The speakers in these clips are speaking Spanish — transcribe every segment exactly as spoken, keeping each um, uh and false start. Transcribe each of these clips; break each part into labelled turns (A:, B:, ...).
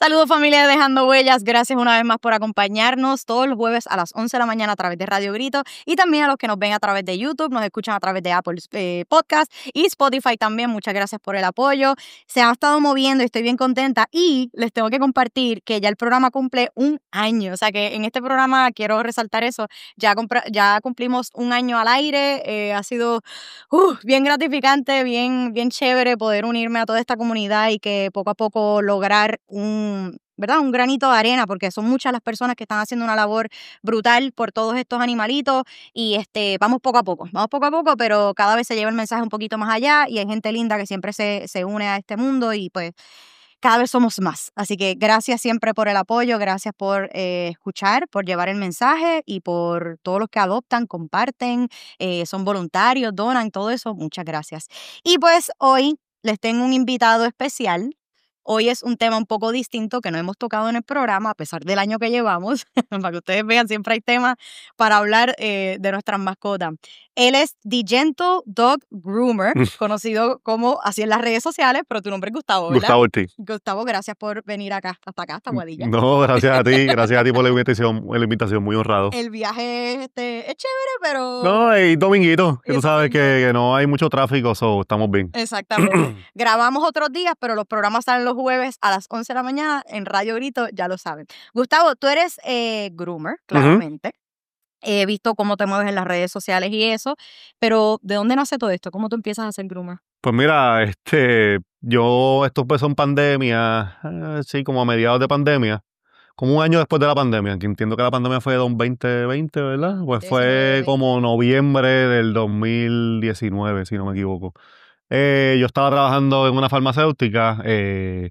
A: Saludos familia de Dejando Huellas, gracias una vez más por acompañarnos todos los jueves a las once de la mañana a través de Radio Grito y también a los que nos ven a través de YouTube, nos escuchan a través de Apple eh, Podcast y Spotify también. Muchas gracias por el apoyo. Se ha estado moviendo y estoy bien contenta y les tengo que compartir que ya el programa cumple un año, o sea que en este programa quiero resaltar eso, ya, ya cumplimos un año al aire, eh, ha sido uh, bien gratificante, bien, bien chévere poder unirme a toda esta comunidad y que poco a poco lograr un ¿verdad? Un granito de arena, porque son muchas las personas que están haciendo una labor brutal por todos estos animalitos y este, vamos poco a poco, vamos poco a poco, pero cada vez se lleva el mensaje un poquito más allá y hay gente linda que siempre se, se une a este mundo y pues cada vez somos más. Así que gracias siempre por el apoyo, gracias por eh, escuchar, por llevar el mensaje y por todos los que adoptan, comparten, eh, son voluntarios, donan, todo eso, muchas gracias. Y pues hoy les tengo un invitado especial. Hoy es un tema un poco distinto que no hemos tocado en el programa, a pesar del año que llevamos. Para que ustedes vean, siempre hay temas para hablar eh, de nuestras mascotas. Él es The Gentle Dog Groomer, conocido como así en las redes sociales, pero tu nombre es Gustavo, ¿verdad?
B: Gustavo Ortiz.
A: Gustavo, gracias por venir acá, hasta acá, hasta Guadilla.
B: No, gracias a ti, gracias a ti por la invitación, la invitación, muy honrado.
A: El viaje este, es chévere, pero...
B: No, y dominguito, que
A: es
B: tú sabes que, que no hay mucho tráfico, so estamos bien.
A: Exactamente. Grabamos otros días, pero los programas salen los jueves a las once de la mañana en Radio Grito, ya lo saben. Gustavo, tú eres eh, groomer, claramente. Uh-huh. He visto cómo te mueves en las redes sociales y eso, pero ¿de dónde nace todo esto? ¿Cómo tú empiezas a ser groomer?
B: Pues mira, este, yo, esto empezó en pandemia, eh, sí, como a mediados de pandemia, como un año después de la pandemia, que entiendo que la pandemia fue de veinte veinte, ¿verdad? Pues fue como noviembre del dos mil diecinueve, si no me equivoco. Eh, yo estaba trabajando en una farmacéutica, eh,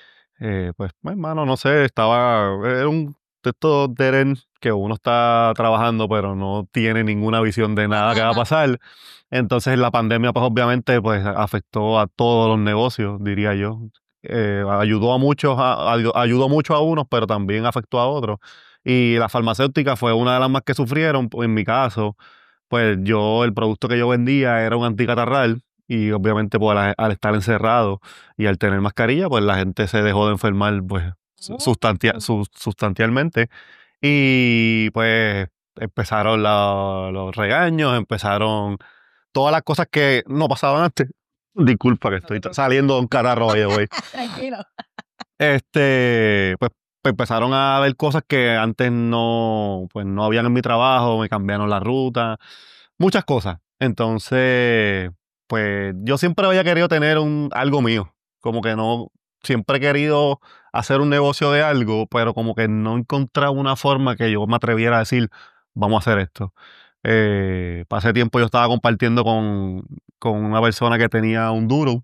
B: eh, pues, hermano, no sé, estaba, era un texto de que uno está trabajando, pero no tiene ninguna visión de nada que va a pasar. Entonces la pandemia, pues obviamente, pues afectó a todos los negocios, diría yo. Eh, ayudó a muchos, a, a, ayudó mucho a unos, pero también afectó a otros. Y la farmacéutica fue una de las más que sufrieron. En mi caso, pues yo, el producto que yo vendía era un anticatarral. Y obviamente pues, al, al estar encerrado y al tener mascarilla, pues la gente se dejó de enfermar pues, sustancia, su, sustancialmente. Y pues empezaron la, los regaños, empezaron todas las cosas que no pasaban antes. Disculpa que estoy no saliendo de un catarro hoy, güey.
A: Tranquilo.
B: Este, pues, pues empezaron a ver cosas que antes no, pues no habían en mi trabajo, me cambiaron la ruta, muchas cosas. Entonces, pues yo siempre había querido tener un, algo mío, como que no, siempre he querido hacer un negocio de algo, pero como que no encontraba una forma que yo me atreviera a decir, vamos a hacer esto. Eh, pasé tiempo yo estaba compartiendo con, con una persona que tenía un duro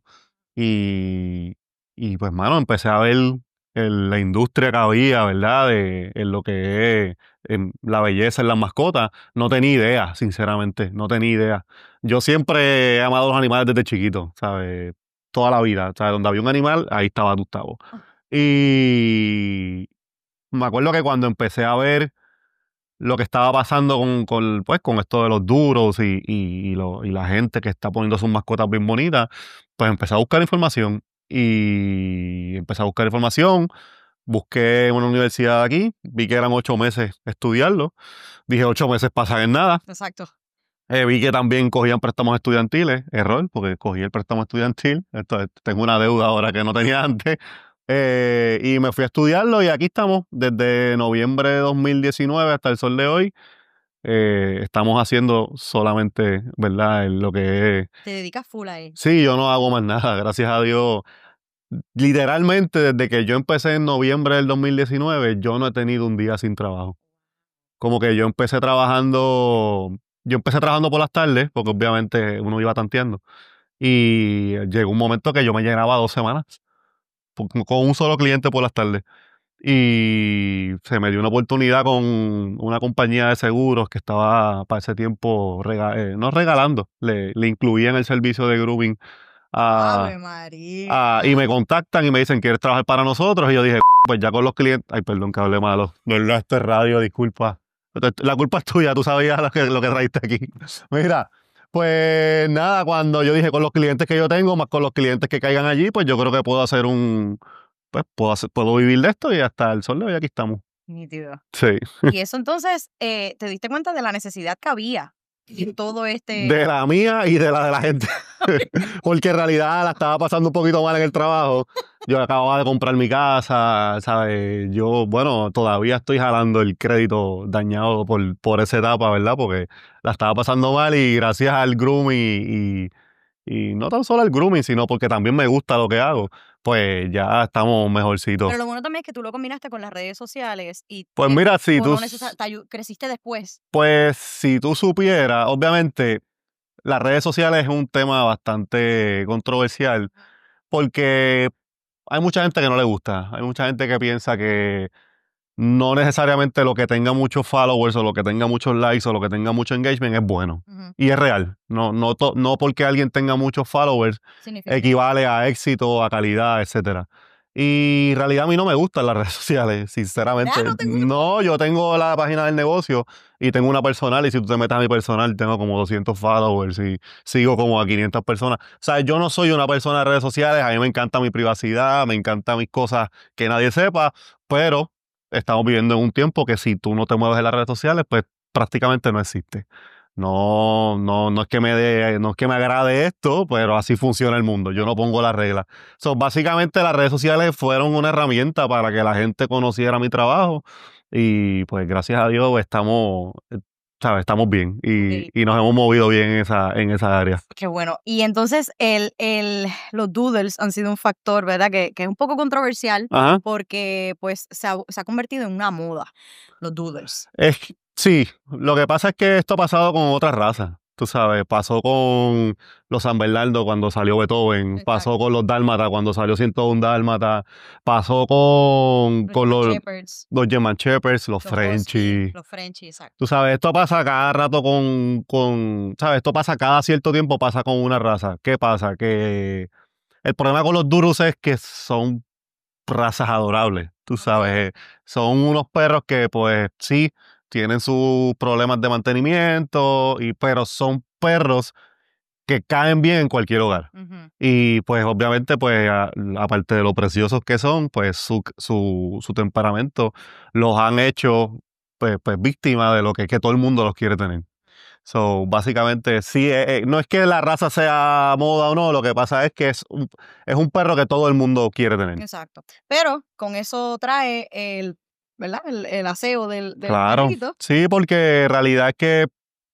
B: y, y pues, mano, empecé a ver el, la industria que había, ¿verdad? De, en lo que es en la belleza en las mascotas. No tenía idea, sinceramente, no tenía idea. Yo siempre he amado los animales desde chiquito, ¿sabes? Toda la vida, ¿sabes? Donde había un animal, ahí estaba Gustavo. Y me acuerdo que cuando empecé a ver lo que estaba pasando con, con, pues, con esto de los duros y, y, y, lo, y la gente que está poniendo sus mascotas bien bonitas, pues empecé a buscar información y empecé a buscar información, busqué una universidad de aquí, vi que eran ocho meses estudiarlo, dije ocho meses pasan en nada.
A: Exacto.
B: Eh, vi que también cogían préstamos estudiantiles, error, porque cogí el préstamo estudiantil, entonces tengo una deuda ahora que no tenía antes. Eh, y me fui a estudiarlo y aquí estamos desde noviembre de dos mil diecinueve hasta el sol de hoy. Eh, estamos haciendo solamente, ¿verdad? Lo que es...
A: ¿Te dedicas full a él?
B: Sí, yo no hago más nada, gracias a Dios. Literalmente, desde que yo empecé en noviembre del dos mil diecinueve, yo no he tenido un día sin trabajo. Como que yo empecé trabajando, yo empecé trabajando por las tardes, porque obviamente uno iba tanteando. Y llegó un momento que yo me llenaba dos semanas con un solo cliente por las tardes. Y se me dio una oportunidad con una compañía de seguros que estaba para ese tiempo, rega eh, no regalando, le, le incluían el servicio de grooming. A,
A: ¡Ave María!
B: a, y me contactan y me dicen, ¿quieres trabajar para nosotros? Y yo dije, pues ya con los clientes... Ay, perdón que hable malo. ¿Verdad? Esto es radio, disculpa. La culpa es tuya, tú sabías lo que, lo que traíste aquí. Mira, pues nada, cuando yo dije con los clientes que yo tengo, más con los clientes que caigan allí, pues yo creo que puedo hacer un pues puedo, hacer, puedo vivir de esto y hasta el sol de hoy aquí estamos.
A: Nítido.
B: Sí.
A: Y eso entonces, eh, te diste cuenta de la necesidad que había en todo este...
B: De la mía y de la de la gente. Porque en realidad la estaba pasando un poquito mal en el trabajo. Yo acababa de comprar mi casa, ¿sabes? Yo, bueno, todavía estoy jalando el crédito dañado por, por esa etapa, ¿verdad? Porque la estaba pasando mal y gracias al grooming y, y, y no tan solo al grooming, sino porque también me gusta lo que hago, pues ya estamos mejorcitos.
A: Pero lo bueno también es que tú lo combinaste con las redes sociales y
B: Pues
A: eh,
B: mira, si
A: o
B: tú,
A: no necesar- te ayu- creciste después.
B: pues si tú supieras, obviamente las redes sociales es un tema bastante controversial porque hay mucha gente que no le gusta, hay mucha gente que piensa que no necesariamente lo que tenga muchos followers o lo que tenga muchos likes o lo que tenga mucho engagement es bueno.
A: Ujú.
B: Y es real. No, no, to- no porque alguien tenga muchos followers
A: Significa.
B: equivale a éxito, a calidad, etcétera. Y en realidad a mí no me gustan las redes sociales, sinceramente.
A: ¿Verdad? ¿No te gustan?
B: No, yo tengo la página del negocio y tengo una personal y si tú te metes a mi personal tengo como doscientos followers y sigo como a quinientas personas. O sea, yo no soy una persona de redes sociales, a mí me encanta mi privacidad, me encantan mis cosas que nadie sepa, pero estamos viviendo en un tiempo que si tú no te mueves en las redes sociales, pues prácticamente no existe. No, no, no es que me dé, no es que me agrade esto, pero así funciona el mundo. Yo no pongo las reglas. So, básicamente las redes sociales fueron una herramienta para que la gente conociera mi trabajo y pues gracias a Dios estamos, eh, ¿sabes? Estamos bien y,
A: Ok.
B: y nos hemos movido bien en esa, en esa área.
A: Qué bueno. Y entonces el, el, los doodles han sido un factor, ¿verdad? Que, que es un poco controversial
B: Ajá.
A: porque pues se ha, se ha convertido en una moda, los doodles.
B: Es, sí, lo que pasa es que esto ha pasado con otras razas. Tú sabes, pasó con los San Bernardo cuando salió Beethoven, pasó
A: Exacto.
B: con los Dálmatas cuando salió ciento uno Dálmata, pasó con,
A: Los
B: con
A: German
B: los,
A: Shepherds,
B: los German Shepherds, los
A: los
B: Frenchies.
A: Husky, los Frenchies, exacto.
B: Tú sabes, esto pasa cada rato con, con, ¿sabes? Esto pasa cada cierto tiempo, pasa con una raza. ¿Qué pasa? Que el problema con los Durus es que son razas adorables, tú sabes. eh, Son unos perros que, pues, sí, tienen sus problemas de mantenimiento, y, pero son perros que caen bien en cualquier hogar.
A: Ujú.
B: Y, pues, obviamente, pues, a- aparte de lo preciosos que son, pues, su, su, su temperamento los han hecho, pues, pues víctimas de lo que, que todo el mundo los quiere tener. So, básicamente, sí, eh, eh, no es que la raza sea moda o no, lo que pasa es que es un, es un perro que todo el mundo quiere tener.
A: Exacto. Pero con eso trae el, ¿verdad? El, el aseo del, del
B: Claro,
A: perrito.
B: sí, porque en realidad es que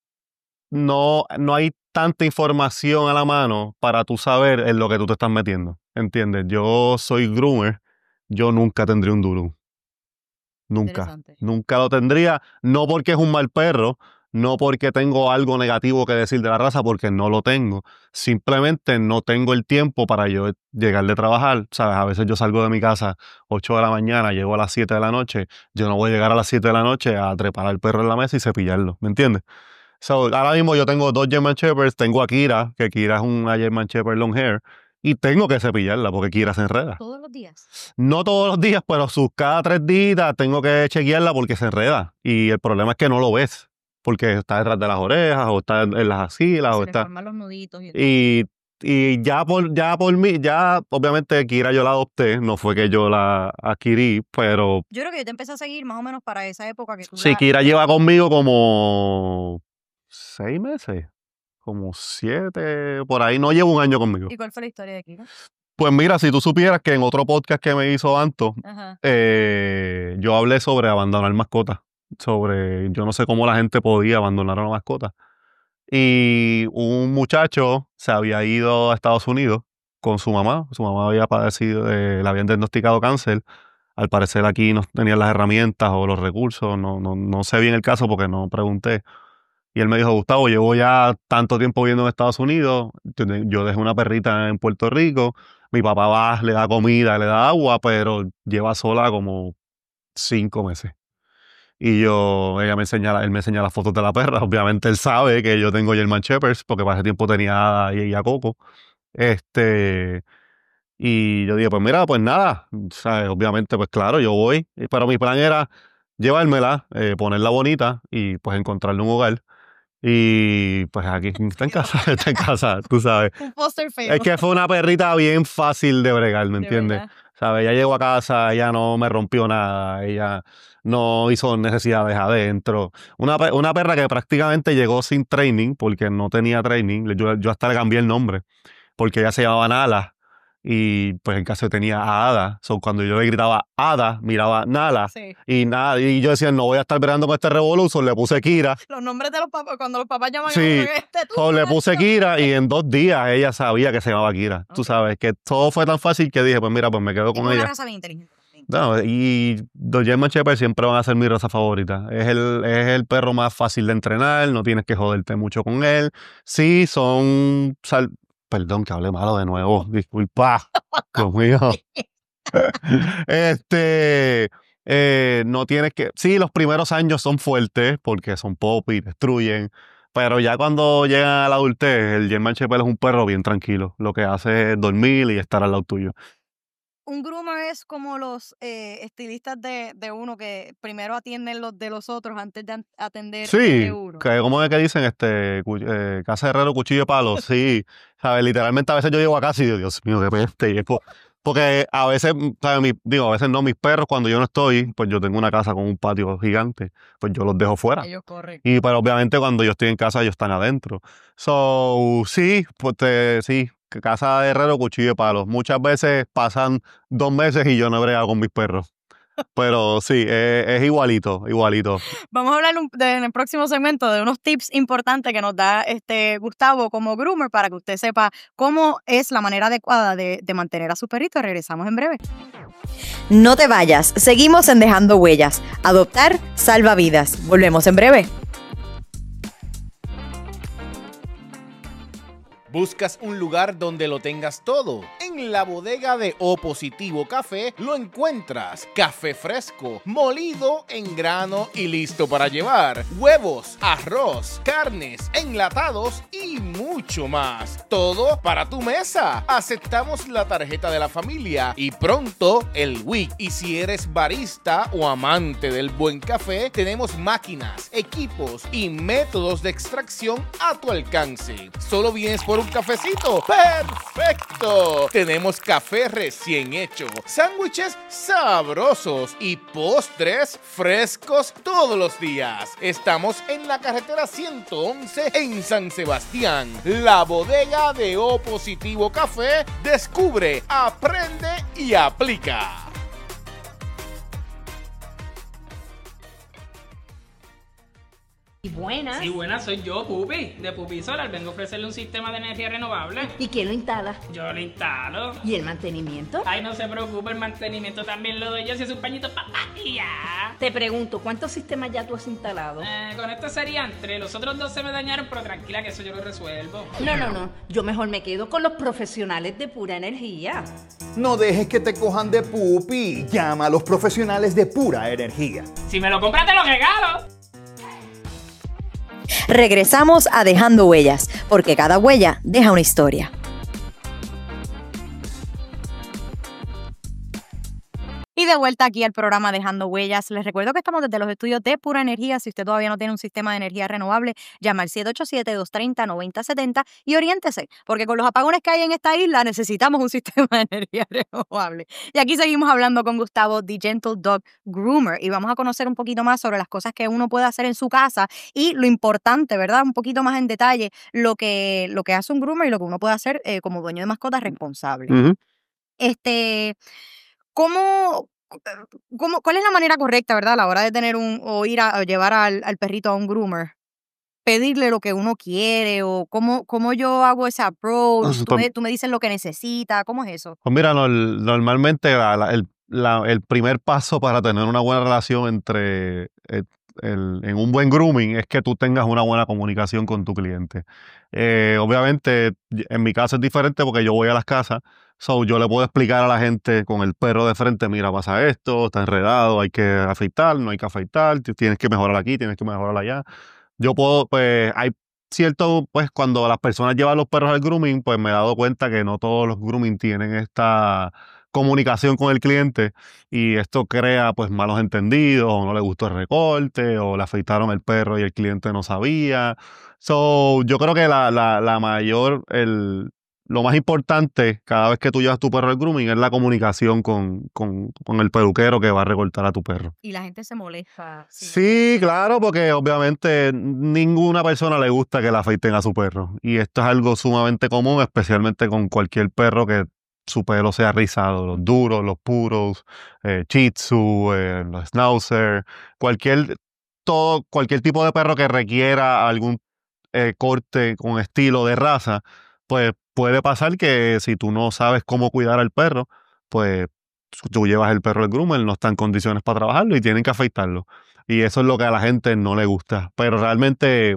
B: no, no hay tanta información a la mano para tú saber en lo que tú te estás metiendo, ¿entiendes? Yo soy groomer, yo nunca tendré un duro, nunca,
A: Interesante.
B: nunca lo tendría, no porque es un mal perro, no porque tengo algo negativo que decir de la raza, porque no lo tengo, simplemente no tengo el tiempo para yo llegar de trabajar, ¿sabes? A veces yo salgo de mi casa ocho de la mañana, llego a las siete de la noche, yo no voy a llegar a las siete de la noche a trepar al perro en la mesa y cepillarlo, ¿me entiendes? So, ahora mismo yo tengo dos German Shepherds, tengo a Kira, que Kira es una German Shepherd long hair, y tengo que cepillarla porque Kira se enreda.
A: Todos los días.
B: No todos los días, pero sus cada tres días tengo que chequearla porque se enreda. Y el problema es que no lo ves, porque está detrás de las orejas, o está en las axilas,
A: Se
B: o
A: le
B: está...
A: forman los nuditos y
B: Y, y ya por, ya por mí, ya obviamente Kira yo la adopté, no fue que yo la adquirí, pero
A: yo creo que yo te empecé a seguir más o menos para esa época que tú
B: sí,
A: la...
B: Kira lleva conmigo como seis meses, como siete, por ahí. No llevo un año conmigo.
A: ¿Y cuál fue la historia de Kira?
B: Pues mira, si tú supieras que en otro podcast que me hizo Anto,
A: Ajá.
B: eh, yo hablé sobre abandonar mascotas, sobre yo no sé cómo la gente podía abandonar a una mascota. Y un muchacho se había ido a Estados Unidos con su mamá. Su mamá había padecido, eh, le habían diagnosticado cáncer. Al parecer aquí no tenían las herramientas o los recursos. No, no, no sé bien el caso porque no pregunté. Y él me dijo, Gustavo, llevo ya tanto tiempo viviendo en Estados Unidos. Yo de- yo dejé una perrita en Puerto Rico. Mi papá va, le da comida, le da agua, pero lleva sola como cinco meses. Y yo, ella me enseña, la- él me enseña las fotos de la perra. Obviamente él sabe que yo tengo German Shepherds, porque para ese tiempo tenía a Ada y, y a Coco. Este, y yo dije, pues mira, pues nada. ¿Sabes? Obviamente, pues claro, yo voy. y- Pero mi plan era llevármela, eh, ponerla bonita y pues encontrarle un hogar. Y pues aquí está en casa, está en casa, tú sabes.
A: Un foster
B: Es
A: fail.
B: que fue una perrita bien fácil de bregar, ¿me
A: De
B: entiendes?
A: verdad.
B: ¿sabes? Ella llegó a casa, ella no me rompió nada, ella no hizo necesidades adentro. Una, pe- una perra que prácticamente llegó sin training, porque no tenía training. Yo, yo hasta le cambié el nombre, porque ella se llamaba Nala. Y pues en casa tenía a Ada. So, cuando yo le gritaba Ada, miraba Nala.
A: Sí.
B: Y nada, y yo decía, no voy a estar bregando con este revolución. Le puse Kira.
A: Los nombres de los papás, cuando los papás llaman a
B: Sí,
A: uno que este tú.
B: so, le puse Kira y en dos días ella sabía que se llamaba Kira. Tú
A: Ok.
B: sabes, que todo fue tan fácil que dije, pues mira, pues me quedo
A: Es
B: con
A: una
B: ella.
A: raza bien inteligente también.
B: No, y los German Shepherd siempre van a ser mi raza favorita. Es el, es el perro más fácil de entrenar, no tienes que joderte mucho con él. Sí, son... sal- Perdón que hable malo de nuevo, disculpa. Dios mío. Este, eh, no tienes que... Sí, los primeros años son fuertes porque son pop y destruyen, pero ya cuando llegan a la adultez, el German Shepherd es un perro bien tranquilo. Lo que hace es dormir y estar al lado tuyo.
A: Un groomer es como los eh, estilistas de, de uno que primero atienden los de los otros antes de an- atender el
B: Sí,
A: de uno.
B: que como es que dicen, este, cu- eh, casa de herrero, cuchillo de palo, sí, ¿sabes? Literalmente a veces yo llego a casa y digo, Dios mío, qué peste, y es po- porque a veces, mm, ¿sabes? Mi- digo, a veces no, mis perros cuando yo no estoy, pues yo tengo una casa con un patio gigante, pues yo los dejo fuera.
A: Ellos corren.
B: Y pero obviamente cuando yo estoy en casa, ellos están adentro. So, sí, pues te- sí, que casa de herrero, cuchillo de palo. Muchas veces pasan dos meses y yo no he bregado con mis perros. Pero sí, es, es igualito, igualito.
A: Vamos a hablar un- de- en el próximo segmento de unos tips importantes que nos da este Gustavo como groomer para que usted sepa cómo es la manera adecuada de, de mantener a su perrito. Regresamos en breve. No te vayas, seguimos en Dejando Huellas. Adoptar salva vidas. Volvemos en breve.
C: ¿Buscas un lugar donde lo tengas todo? En la bodega de O Positivo Café lo encuentras. Café fresco, molido en grano y listo para llevar. Huevos, arroz, carnes, enlatados y mucho más. Todo para tu mesa. Aceptamos la tarjeta de la familia y pronto el W I C. Y si eres barista o amante del buen café, tenemos máquinas, equipos y métodos de extracción a tu alcance. Solo vienes por un cafecito. ¡Perfecto! Tenemos café recién hecho, sándwiches sabrosos y postres frescos todos los días. Estamos en la carretera ciento once en San Sebastián. La bodega de O Positivo Café. Descubre, aprende y aplica.
D: Y buenas.
E: Sí, buenas, soy yo, Pupi, de Pupi Solar. Vengo a ofrecerle un sistema de energía renovable.
D: ¿Y quién lo instala?
E: Yo lo instalo.
D: ¿Y el mantenimiento?
E: Ay, no se preocupe, el mantenimiento también lo doy yo, si es un pañito papá y ya.
D: Te pregunto, ¿cuántos sistemas ya tú has instalado?
E: Eh, con esto serían tres, los otros dos se me dañaron, pero tranquila que eso yo lo resuelvo.
D: No, no, no. Yo mejor me quedo con los profesionales de Pura Energía.
F: No dejes que te cojan de pupi. Llama a los profesionales de Pura Energía.
E: Si me lo compras te lo regalo.
A: Regresamos a Dejando Huellas, porque cada huella deja una historia. Y de vuelta aquí al programa Dejando Huellas. Les recuerdo que estamos desde los estudios de Pura Energía. Si usted todavía no tiene un sistema de energía renovable, llama al siete ocho siete, dos tres cero, nueve cero siete cero y oriéntese, porque con los apagones que hay en esta isla necesitamos un sistema de energía renovable. Y aquí seguimos hablando con Gustavo, The Gentle Dog Groomer, y vamos a conocer un poquito más sobre las cosas que uno puede hacer en su casa y lo importante, ¿verdad? Un poquito más en detalle lo que, lo que hace un groomer y lo que uno puede hacer eh, como dueño de mascotas responsable.
B: Ujú.
A: Este, ¿cómo, cómo, ¿cuál es la manera correcta, verdad, a la hora de tener un, o ir a, a llevar al, al perrito a un groomer? Pedirle lo que uno quiere, o cómo, cómo yo hago ese approach, tú
B: Pues-
A: me, tú me dices lo que necesita, ¿cómo es eso?
B: Pues mira, nor- normalmente la- la- el, la- el primer paso para tener una buena relación entre el- el- en un buen grooming es que tú tengas una buena comunicación con tu cliente. Eh, obviamente, y- en mi caso es diferente porque yo voy a las casas, so yo le puedo explicar a la gente con el perro de frente, mira, pasa esto, está enredado, hay que afeitar, no hay que afeitar, t- tienes que mejorar aquí, tienes que mejorar allá. Yo puedo, pues, hay cierto, pues, cuando las personas llevan los perros al grooming, pues me he dado cuenta que no todos los grooming tienen esta comunicación con el cliente y esto crea, pues, malos entendidos, o no le gustó el recorte, o le afeitaron el perro y el cliente no sabía. So, yo creo que la, la, la mayor, el, lo más importante cada vez que tú llevas tu perro al grooming es la comunicación con, con, con el peluquero que va a recortar a tu perro.
A: Y la gente se molesta.
B: Sí, claro, porque obviamente ninguna persona le gusta que le afeiten a su perro. Y esto es algo sumamente común, especialmente con cualquier perro que su pelo sea rizado. Los duros, los puros, eh, Shih Tzu, eh, los Schnauzer, cualquier, todo, cualquier tipo de perro que requiera algún eh, corte con estilo de raza, pues puede pasar que si tú no sabes cómo cuidar al perro, pues tú llevas el perro al groomer, no está en condiciones para trabajarlo y tienen que afeitarlo. Y eso es lo que a la gente no le gusta. Pero realmente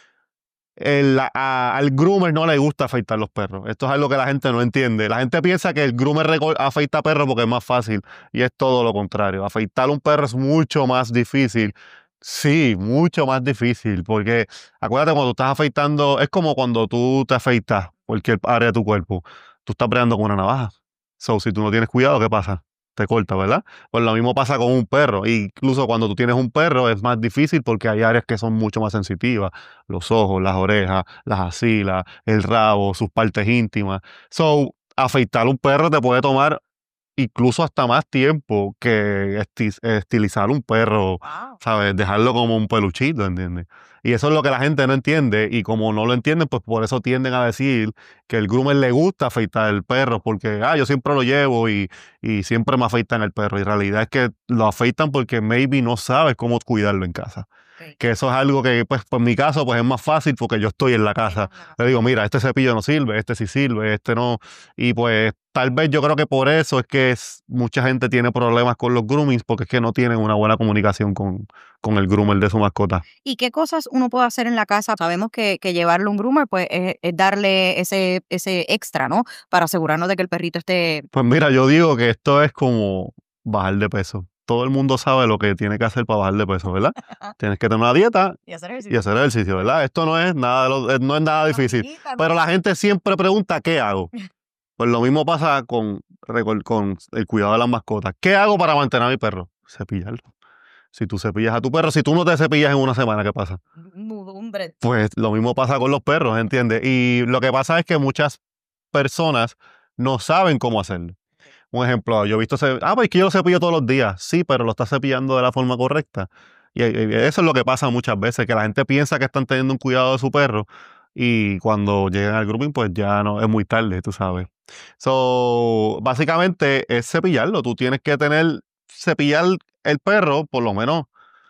B: el- a- al groomer no le gusta afeitar los perros. Esto es algo que la gente no entiende. La gente piensa que el groomer reco- afeita perros porque es más fácil y es todo lo contrario. Afeitar un perro es mucho más difícil. Sí, mucho más difícil porque acuérdate cuando tú estás afeitando, es como cuando tú te afeitas cualquier área de tu cuerpo. Tú estás peleando con una navaja. So, si tú no tienes cuidado, ¿qué pasa? Te corta, ¿verdad? Pues lo mismo pasa con un perro. Incluso cuando tú tienes un perro es más difícil porque hay áreas que son mucho más sensitivas. Los ojos, las orejas, las axilas, el rabo, sus partes íntimas. So, afeitar un perro te puede tomar incluso hasta más tiempo que esti- estilizar un perro,
A: Wow.
B: ¿sabes? Dejarlo como un peluchito, ¿entiendes? Y eso es lo que la gente no entiende y como no lo entienden, pues por eso tienden a decir que el groomer le gusta afeitar el perro porque, ah, yo siempre lo llevo y, y siempre me afeitan el perro. Y en realidad es que lo afeitan porque maybe no sabes cómo cuidarlo en casa.
A: Ok.
B: Que eso es algo que, pues, por mi caso, pues es más fácil porque yo estoy en la casa. Le digo, mira, este cepillo no sirve, este sí sirve, este no. Y pues tal vez yo creo que por eso es que es- mucha gente tiene problemas con los groomings porque es que no tienen una buena comunicación con, con el groomer de su mascota.
A: ¿Y qué cosas uno puede hacer en la casa? Sabemos que, que llevarle un groomer, pues, es, es darle ese, ese extra, ¿no? Para asegurarnos de que el perrito esté...
B: Pues mira, yo digo que esto es como bajar de peso. Todo el mundo sabe lo que tiene que hacer para bajar de peso, ¿verdad? Tienes que tener una dieta
A: Y hacer
B: y
A: ejercicio.
B: hacer ejercicio, ¿verdad? Esto no es nada, de lo- eh, no es nada difícil.
A: Amiguita, ¿no?
B: Pero la gente siempre pregunta, ¿qué hago? Pues lo mismo pasa con, recol- con el cuidado de las mascotas. ¿Qué hago para mantener a mi perro? Cepillarlo. Si tú cepillas a tu perro, si tú no te cepillas en una semana, ¿qué pasa?
A: Nudo, un bret.
B: Pues lo mismo pasa con los perros, ¿entiendes? Y lo que pasa es que muchas personas no saben cómo hacerlo. Un ejemplo, yo he visto, ce- ah, pues que yo lo cepillo todos los días. Sí, pero lo estás cepillando de la forma correcta. Y, y eso es lo que pasa muchas veces, que la gente piensa que están teniendo un cuidado de su perro y cuando llegan al grooming, pues ya no, es muy tarde, tú sabes. So, básicamente es cepillarlo. Tú tienes que tener, cepillar el perro por lo menos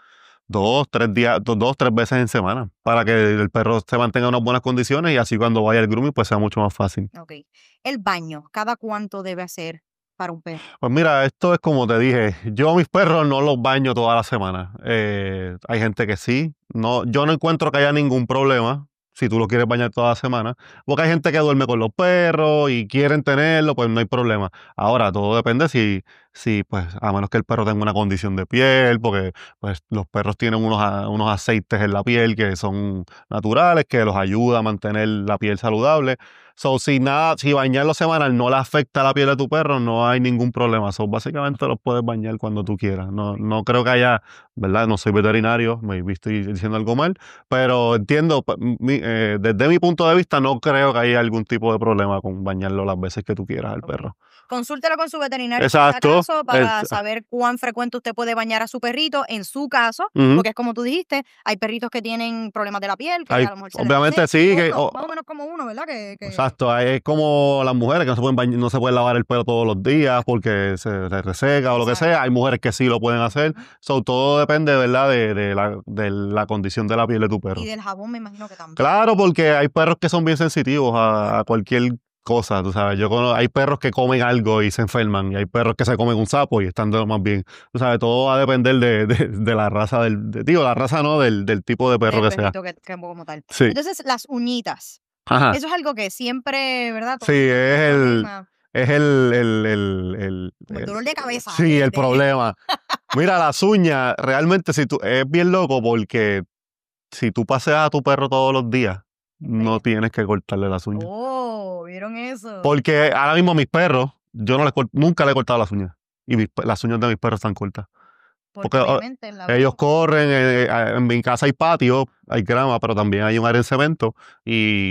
B: dos, tres días, do- dos, tres veces en semana para que el perro se mantenga en unas buenas condiciones y así cuando vaya al grooming, pues sea mucho más fácil.
A: Ok. El baño, ¿cada cuánto debe hacer para un perro?
B: Pues mira, esto es como te dije, yo a mis perros no los baño toda la semana. Eh, hay gente que sí, no, yo no encuentro que haya ningún problema si tú lo quieres bañar toda la semana, porque hay gente que duerme con los perros y quieren tenerlo, pues no hay problema. Ahora, todo depende si, si pues, a menos que el perro tenga una condición de piel, porque pues los perros tienen unos, a- unos aceites en la piel que son naturales, que los ayuda a mantener la piel saludable. So, si nada, si bañarlo semanal no le afecta a la piel de tu perro, no hay ningún problema. So, básicamente los puedes bañar cuando tú quieras. No, no creo que haya, ¿verdad? No soy veterinario, me estoy diciendo algo mal, pero entiendo, pa- mi- eh, desde mi punto de vista, no creo que haya algún tipo de problema con bañarlo las veces que tú quieras al perro.
A: Consúltelo con su veterinario si
B: Exacto.
A: acaso para
B: El-
A: saber cuán frecuente usted puede bañar a su perrito en su caso,
B: Ujú.
A: porque es como tú dijiste, hay perritos que tienen problemas de la piel, que
B: Hay-
A: a lo mejor se les
B: obviamente
A: reseca,
B: sí, que-
A: otros,
B: o-
A: más o menos como uno, ¿verdad? Que, que-
B: Exacto, hay- es como las mujeres que no se pueden bañ- no se pueden lavar el pelo todos los días porque se, se reseca o lo que
A: Exacto.
B: sea. Hay mujeres que sí lo pueden hacer.
A: Ujú.
B: So, todo depende, ¿verdad? De, de la, de la condición de la piel de tu perro.
A: Y del jabón me imagino que también.
B: Claro, porque hay perros que son bien sensitivos a, a cualquier cosa, tú sabes. Yo cono- hay perros que comen algo y se enferman y hay perros que se comen un sapo y están de lo más bien. Tú sabes, todo va a depender de, de- de la raza del, de- digo, la raza no, del, del tipo de perro
A: del
B: que sea.
A: perrito que, que como tal.
B: Sí.
A: Entonces, las uñitas.
B: Ajá.
A: Eso es algo que siempre, ¿verdad?
B: Sí, es el,
A: Problema,
B: es el, el, el, el-
A: como el
B: el-
A: dolor de cabeza.
B: sí,
A: de-
B: el
A: de-
B: problema. Mira, las uñas, realmente si tú, es bien loco porque si tú paseas a tu perro todos los días, no tienes que cortarle las uñas.
A: Oh, ¿vieron eso?
B: Porque ahora mismo mis perros, yo no les cort- nunca le he cortado las uñas. Y mis pe- las uñas de mis perros están cortas.
A: Porque
B: porque, oh,
A: obviamente en la
B: Ellos
A: vida-
B: corren, eh, eh, en mi casa hay patio, hay grama, pero también hay un área en cemento. Y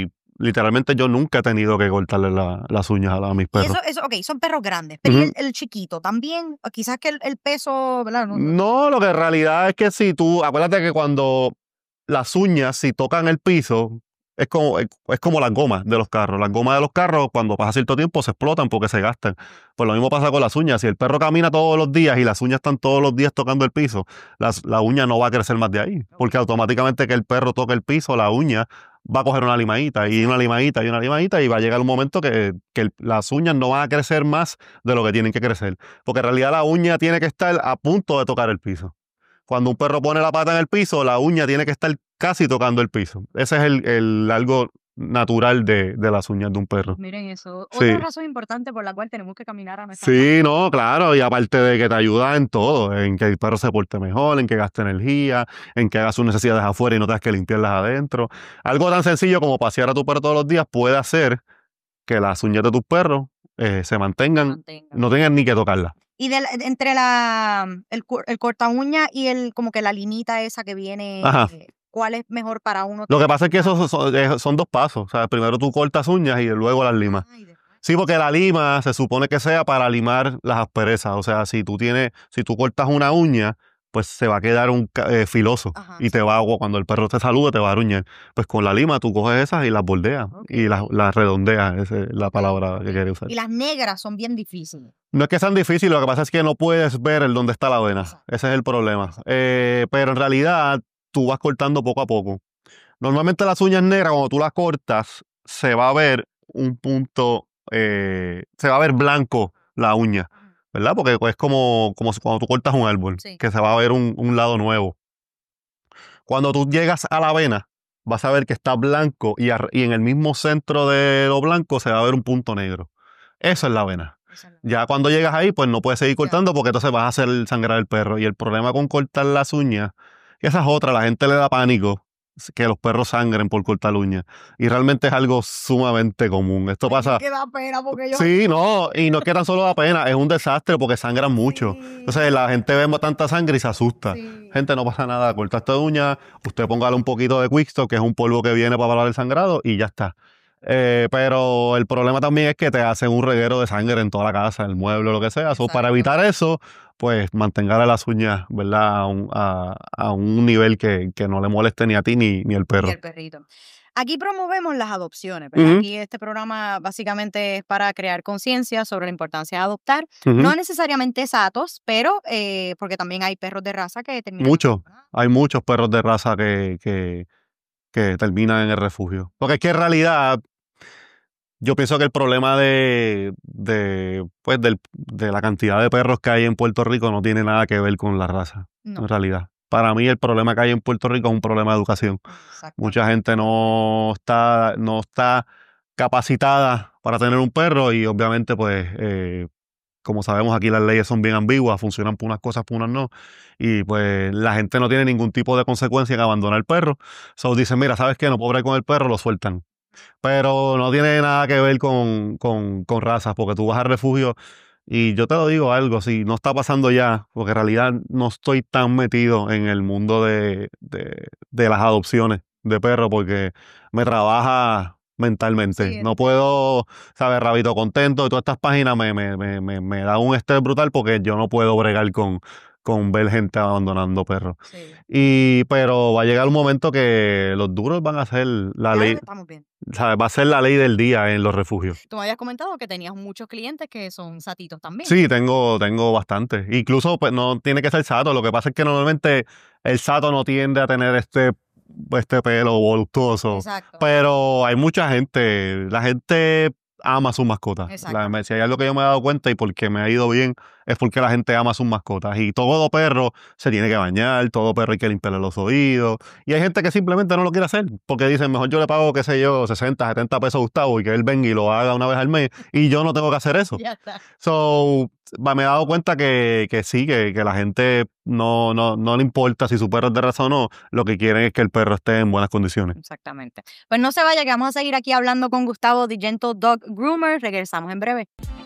B: literalmente yo nunca he tenido que cortarle la, las uñas a, a mis
A: Y
B: perros.
A: eso, eso, ok, son perros grandes, pero ¿y
B: Ujú.
A: el, el chiquito también? O quizás que el, el peso, ¿verdad? No, no.
B: No, lo que en realidad es que si tú, acuérdate que cuando las uñas, si tocan el piso, es como, es, es como las gomas de los carros. Las gomas de los carros, cuando pasa cierto tiempo, se explotan porque se gastan. Pues lo mismo pasa con las uñas. Si el perro camina todos los días y las uñas están todos los días tocando el piso, las, la uña no va a crecer más de ahí. Porque automáticamente que el perro toque el piso, la uña va a coger una limadita y una limadita y una limadita y va a llegar un momento que, que el- las uñas no van a crecer más de lo que tienen que crecer. Porque en realidad la uña tiene que estar a punto de tocar el piso. Cuando un perro pone la pata en el piso, la uña tiene que estar casi tocando el piso. Ese es el, el algo natural de, de las uñas de un perro.
A: Miren eso.
B: Sí.
A: Otra razón importante por la cual tenemos que caminar a nuestra
B: Sí, no, claro, y aparte de que te ayuda en todo, en que el perro se porte mejor, en que gaste energía, en que haga sus necesidades afuera y no tengas que limpiarlas adentro. Algo tan sencillo como pasear a tu perro todos los días puede hacer que las uñas de tus perros eh, se mantengan,
A: mantenga.
B: no tengan ni que tocarlas.
A: Y del- entre la el, cor- el corta uña y el como que la linita esa que viene,
B: Ajá.
A: eh, ¿cuál es mejor para uno?
B: Lo que
A: tener?
B: pasa es que esos son, eh, son dos pasos. O sea, primero tú cortas uñas y luego las limas.
A: Ay, después.
B: Sí, porque la lima se supone que sea para limar las asperezas. O sea, si tú tienes, si tú cortas una uña, pues se va a quedar un ca- eh, filoso.
A: Ajá,
B: Y te
A: sí.
B: va a, cuando el perro te salude, te va a aruñar. Pues con la lima tú coges esas y las bordeas.
A: Ok.
B: Y las, las redondeas. Esa es la
A: Ok,
B: palabra
A: ok.
B: que quería usar.
A: Y las negras son bien difíciles.
B: No es que sean difíciles, lo que pasa es que no puedes ver el dónde está la vena.
A: Exacto.
B: Ese es el problema. Eh, pero en realidad tú vas cortando poco a poco. Normalmente las uñas negras, cuando tú las cortas, se va a ver un punto, eh, se va a ver blanco la uña, ¿verdad? Porque es como, como si cuando tú cortas un árbol,
A: Sí.
B: que se va a ver un, un lado nuevo. Cuando tú llegas a la vena, vas a ver que está blanco y, ar- y en el mismo centro de lo blanco se va a ver un punto negro. Eso es la vena.
A: Esa es la-
B: Ya cuando llegas ahí, pues no puedes seguir
A: Ya.
B: cortando porque entonces vas a hacer sangrar el perro. Y el problema con cortar las uñas, y esa es otra, la gente le da pánico que los perros sangren por cortar uñas. Y realmente es algo sumamente común. Esto pasa...
A: Que da pena porque yo...
B: Sí, no, y no es que tan solo da pena, es un desastre porque sangran mucho.
A: Sí.
B: Entonces la gente ve tanta sangre y se asusta.
A: Sí.
B: Gente, no pasa nada, cortaste uña, usted póngale un poquito de Quickstop, que es un polvo que viene para parar el sangrado, y ya está. Eh, pero el problema también es que te hacen un reguero de sangre en toda la casa, en el mueble, lo que sea. So, para
A: Exacto.
B: evitar eso, pues mantenga las uñas, ¿verdad? A un, a, a un nivel que, que no le moleste ni a ti ni, ni al perro.
A: Y el perrito. Aquí promovemos las adopciones, ¿verdad?
B: Ujú.
A: Aquí este programa básicamente es para crear conciencia sobre la importancia de adoptar.
B: Ujú.
A: No necesariamente satos, pero eh, porque también hay perros de raza que terminan...
B: Muchos.
A: abandonados.
B: Hay muchos perros de raza que, que, que terminan en el refugio. Porque es que en realidad yo pienso que el problema de, de, pues del- de la cantidad de perros que hay en Puerto Rico no tiene nada que ver con la raza,
A: No,
B: en realidad. Para mí el problema que hay en Puerto Rico es un problema de educación.
A: exacto.
B: Mucha gente no está, no está capacitada para tener un perro y obviamente pues eh, como sabemos aquí las leyes son bien ambiguas, funcionan por unas cosas, por unas no. Y pues la gente no tiene ningún tipo de consecuencia en abandonar el perro. So dicen, mira, ¿sabes qué? No puedo bregar con el perro, lo sueltan. Pero no tiene nada que ver con, con, con razas, porque tú vas al refugio y yo te lo digo algo, si no está pasando ya, porque en realidad no estoy tan metido en el mundo de, de, de las adopciones de perros, porque me trabaja mentalmente.
A: Sí,
B: No puedo, ¿sabes? Rabito Contento y todas estas páginas me, me, me, me, me da un estrés brutal porque yo no puedo bregar con, con ver gente abandonando perros.
A: Sí.
B: Y, pero va a llegar un momento que los duros van a ser la
A: Ya
B: ley,
A: lo estamos viendo.
B: ¿sabes? Va a ser la ley del día en los refugios.
A: Tú me habías comentado que tenías muchos clientes que son satitos también.
B: Sí, tengo, tengo bastante. Incluso pues, no tiene que ser sato. Lo que pasa es que normalmente el sato no tiende a tener este, este pelo voluptuoso.
A: Exacto.
B: Pero hay mucha gente, la gente ama a sus mascotas.
A: Exacto.
B: La- me- si hay algo que yo me he dado cuenta y porque me ha ido bien, es porque la gente ama a sus mascotas. Y todo perro se tiene que bañar, todo perro hay que limpiarle los oídos. Y hay gente que simplemente no lo quiere hacer, porque dicen, mejor yo le pago, qué sé yo, sesenta, setenta pesos a Gustavo y que él venga y lo haga una vez al mes y yo no tengo que hacer eso.
A: Ya está.
B: So, va, me he dado cuenta que, que sí, que, que la gente no, no, no le importa si su perro es de raza o no, lo que quieren es que el perro esté en buenas condiciones.
A: Exactamente. Pues no se vaya, que vamos a seguir aquí hablando con Gustavo de Gentle Dog Groomer. Regresamos en breve.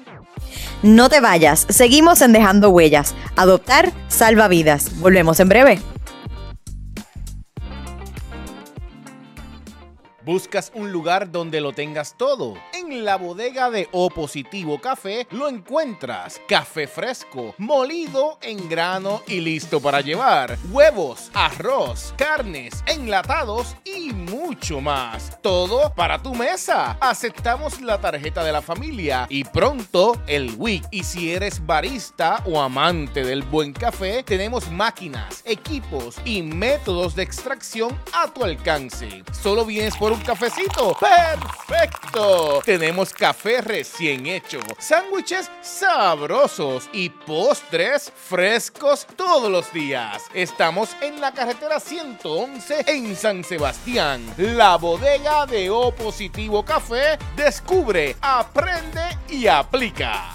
A: No te vayas, seguimos en Dejando Huellas. Adoptar salva vidas. Volvemos en breve.
C: ¿Buscas un lugar donde lo tengas todo? En la bodega de O Positivo Café lo encuentras. Café fresco, molido en grano y listo para llevar. Huevos, arroz, carnes, enlatados y mucho más. Todo para tu mesa. Aceptamos la tarjeta de la familia y pronto el W I C. Y si eres barista o amante del buen café, tenemos máquinas, equipos y métodos de extracción a tu alcance. ¿Solo vienes por un cafecito? ¡Perfecto! Tenemos café recién hecho, sándwiches sabrosos y postres frescos todos los días. Estamos en la carretera ciento once en San Sebastián. La bodega de O Positivo Café. Descubre, aprende y aplica.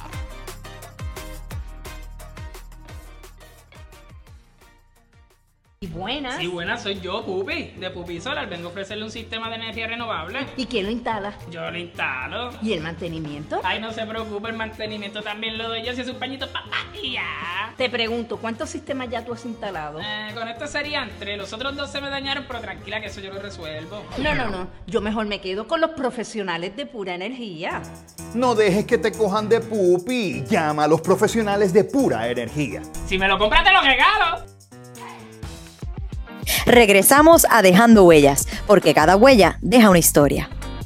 D: Y buenas.
E: Sí, buenas, soy yo, Pupi, de Pupi Solar. Vengo a ofrecerle un sistema de energía renovable.
D: ¿Y quién lo instala?
E: Yo lo instalo.
D: ¿Y el mantenimiento?
E: Ay, no se preocupe, el mantenimiento también lo doy yo, si es un pañito papá y ya.
D: Te pregunto, ¿cuántos sistemas ya tú has instalado?
E: Eh, con esto serían tres, los otros dos se me dañaron, pero tranquila que eso yo lo resuelvo.
D: No, no, no. Yo mejor me quedo con los profesionales de Pura Energía.
F: No dejes que te cojan de pupi. Llama a los profesionales de Pura Energía.
E: Si me lo compras te lo regalo.
A: Regresamos a Dejando Huellas, porque cada huella deja una historia.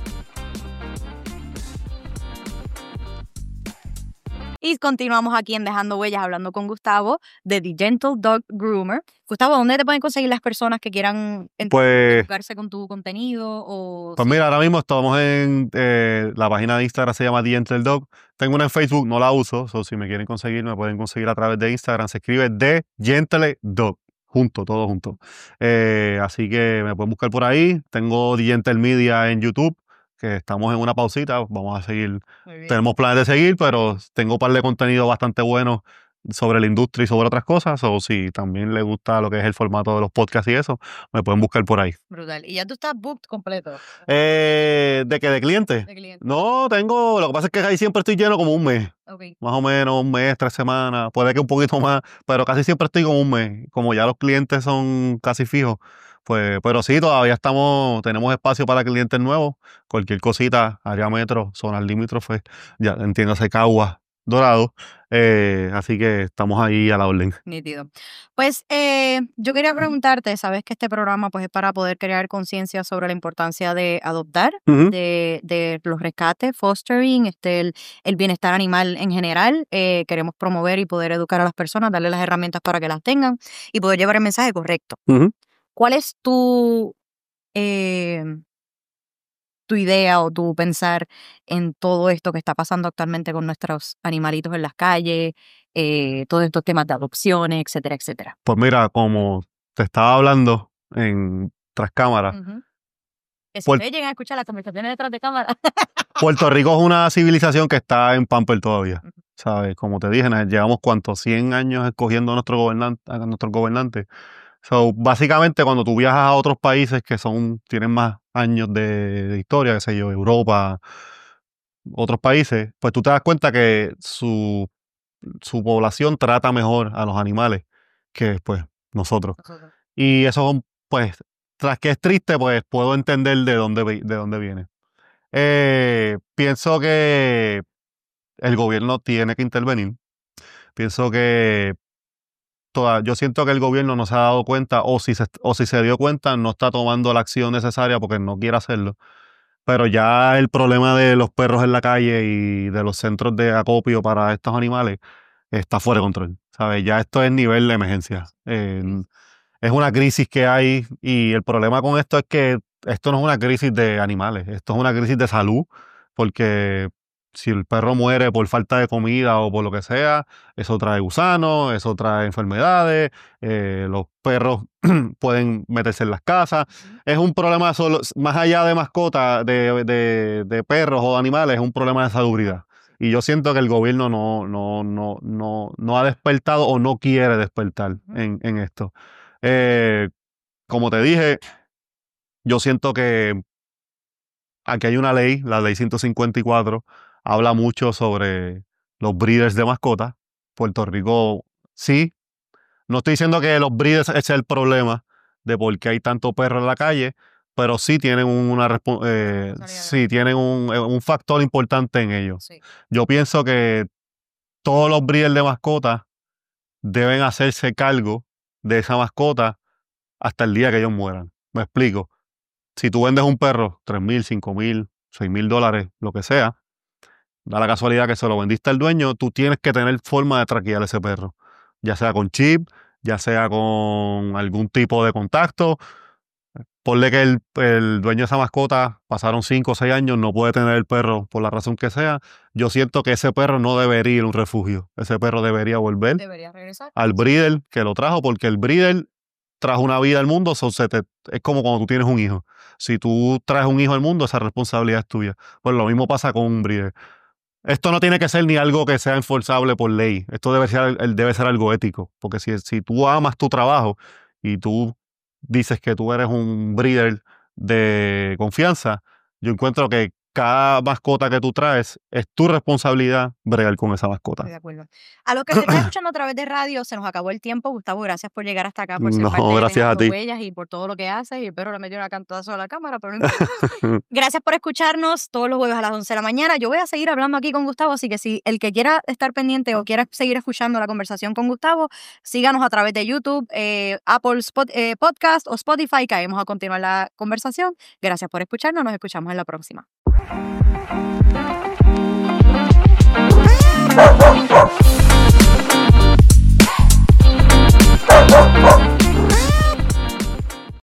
A: Y continuamos aquí en Dejando Huellas hablando con Gustavo de The Gentle Dog Groomer. Gustavo, ¿dónde te pueden conseguir las personas que quieran
B: Pues,
A: educarse con tu contenido? O
B: pues mira, ahora mismo estamos en eh, la página de Instagram, se llama The Gentle Dog. Tengo una en Facebook, no la uso, so si me quieren conseguir, me pueden conseguir a través de Instagram. Se escribe The Gentle Dog. Junto, todo junto. Eh, así que me pueden buscar por ahí. Tengo The Gentle Media en YouTube, que estamos en una pausita. Vamos a seguir. Tenemos planes de seguir, pero tengo un par de contenido bastante bueno sobre la industria y sobre otras cosas. O si también les gusta lo que es el formato de los podcasts y eso, me pueden buscar por ahí.
A: Brutal. ¿Y ya tú estás booked completo?
B: Eh, ¿De qué? ¿De clientes?
A: De clientes.
B: No, tengo. Lo que pasa es que ahí siempre estoy lleno como un mes.
A: Okay.
B: Más o menos un mes, tres semanas, puede que un poquito más, pero casi siempre estoy como un mes. Como ya los clientes son casi fijos, pues, pero sí, todavía estamos, tenemos espacio para clientes nuevos. Cualquier cosita, área metro, zonas limítrofes, ya entiéndase Cagua, Dorado. Eh, así que estamos ahí a la orden.
A: Nítido. Pues eh, yo quería preguntarte, sabes que este programa pues es para poder crear conciencia sobre la importancia de adoptar,
B: Ujú.
A: de, de los rescates, fostering, este, el, el bienestar animal en general. Eh, queremos promover y poder educar a las personas, darles las herramientas para que las tengan y poder llevar el mensaje correcto.
B: Ujú.
A: ¿Cuál es tu, eh, tu idea o tu pensar en todo esto que está pasando actualmente con nuestros animalitos en las calles, eh, todos estos temas de adopciones, etcétera, etcétera?
B: Pues mira, como te estaba hablando en tras cámara,
A: Ujú. Que
B: Puer-
A: siempre llegan a escuchar las conversaciones detrás de cámara.
B: Puerto Rico es una civilización que está en pamper todavía.
A: Ujú.
B: ¿Sabes? Como te dije, na- llevamos cuántos, cien años escogiendo a nuestro gobernante, a nuestros gobernantes. So, básicamente, cuando tú viajas a otros países que son, tienen más años de, de historia, qué sé yo, Europa, otros países, pues tú te das cuenta que su, su población trata mejor a los animales que pues nosotros.
A: Nosotros.
B: Y eso, pues, tras que es triste, pues puedo entender de dónde, vi- de dónde viene. Eh, pienso que el gobierno tiene que intervenir. Pienso que toda, yo siento que el gobierno no se ha dado cuenta, o si se, o si se dio cuenta, no está tomando la acción necesaria porque no quiere hacerlo. Pero ya el problema de los perros en la calle y de los centros de acopio para estos animales está fuera de control. ¿Sabes? Ya esto es nivel de emergencia. Eh, es una crisis que hay y el problema con esto es que esto no es una crisis de animales, esto es una crisis de salud, porque si el perro muere por falta de comida o por lo que sea, eso trae gusanos, eso trae enfermedades, eh, los perros pueden meterse en las casas. Es un problema solo, más allá de mascotas, de, de, de perros o de animales, es un problema de salubridad. Y yo siento que el gobierno no, no, no, no, no ha despertado o no quiere despertar en, en esto. Eh, como te dije, yo siento que aquí hay una ley, la ley ciento cincuenta y cuatro, habla mucho sobre los breeders de mascotas. Puerto Rico, sí. No estoy diciendo que los breeders ese es el problema de por qué hay tanto perro en la calle, pero sí tienen una respo- eh, sí tienen un, eh, un factor importante en ellos.
A: Sí.
B: Yo pienso que todos los breeders de mascotas deben hacerse cargo de esa mascota hasta el día que ellos mueran. Me explico. Si tú vendes un perro, tres mil, cinco mil, seis mil dólares, lo que sea, da la casualidad que se lo vendiste al dueño, tú tienes que tener forma de traquear ese perro. Ya sea con chip, ya sea con algún tipo de contacto. Ponle que el, el dueño de esa mascota pasaron cinco o seis años, no puede tener el perro por la razón que sea. Yo siento que ese perro no debería ir a un refugio. Ese perro debería volver
A: Debería regresar.
B: al breeder que lo trajo, porque el breeder trajo una vida al mundo. So se te, es como cuando tú tienes un hijo. Si tú traes un hijo al mundo, esa responsabilidad es tuya. Pues lo mismo pasa con un breeder. Esto no tiene que ser ni algo que sea enforzable por ley. Esto debe ser, debe ser algo ético. Porque si, si tú amas tu trabajo y tú dices que tú eres un breeder de confianza, yo encuentro que cada mascota que tú traes es tu responsabilidad bregar con esa
A: Estoy
B: mascota.
A: de acuerdo. A los que se están escuchando a través de radio, se nos acabó el tiempo. Gustavo, gracias por llegar hasta acá, por ser
B: No,
A: parte de
B: gracias a
A: Dejando
B: ti.
A: Huellas y por todo lo que haces. Y espero le metió una cantazo a la cámara, pero no importa. Gracias por escucharnos todos los jueves a las once de la mañana. Yo voy a seguir hablando aquí con Gustavo, así que si el que quiera estar pendiente o quiera seguir escuchando la conversación con Gustavo, síganos a través de YouTube, eh, Apple Spot- eh, Podcast o Spotify, que vamos a continuar la conversación. Gracias por escucharnos, nos escuchamos en la próxima.